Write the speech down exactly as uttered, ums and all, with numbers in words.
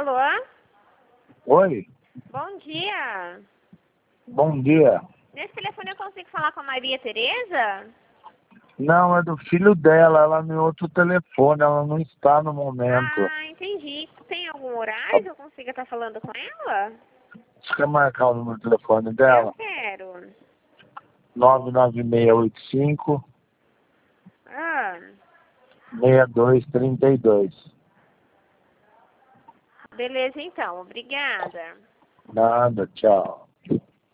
Alô? Oi, Bom dia. bom dia. Nesse telefone eu consigo falar com a Maria Tereza? Não, é do filho dela, ela em outro telefone, ela não está no momento. Ah, entendi. Tem algum horário que eu consiga estar falando com ela? Você quer marcar o número de telefone Eu dela? quero. nove nove seis oito cinco, Ah, seis dois três dois. beleza então. Obrigada. Nada, tchau.